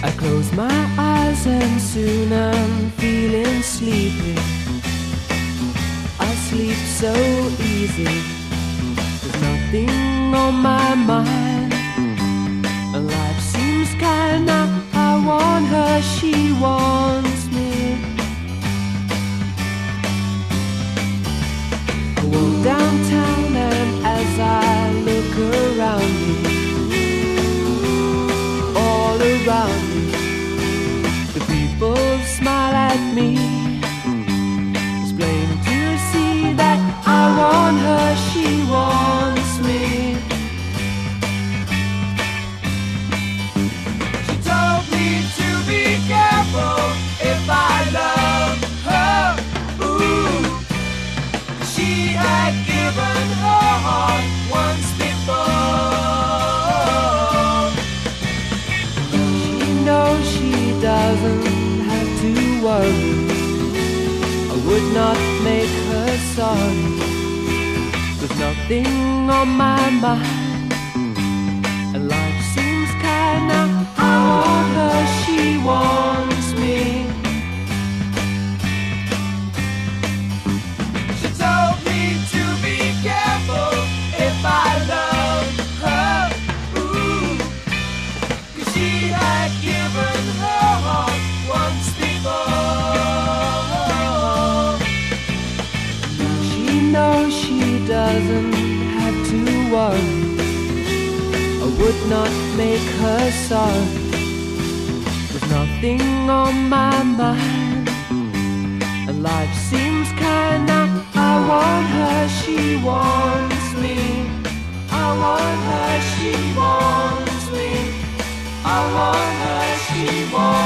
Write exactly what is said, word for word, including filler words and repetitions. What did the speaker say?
I close my eyes and soon I'm feeling sleepy. I sleep so easy, there's nothing on my mind, and life seems kinda, I want her, she wants me. I walk downtown and as I look around me, all around me, the people smile at me. It's plain to see that I want her, she wants me. She told me to be careful if I love her. Ooh, she had given her heart once before. She knows she doesn't have to worry, I would not make her sorry. There's nothing on my mind, and life seems kinda, I want her, she wants me. She told me to be careful if I love her. Ooh, 'cause she had given her heart once before. She knows she doesn't have to worry, I would not make her sorry. There's nothing on my mind, and life seems kinda, I want her, she wants me. I want her, she wants me. I want her, she wants me.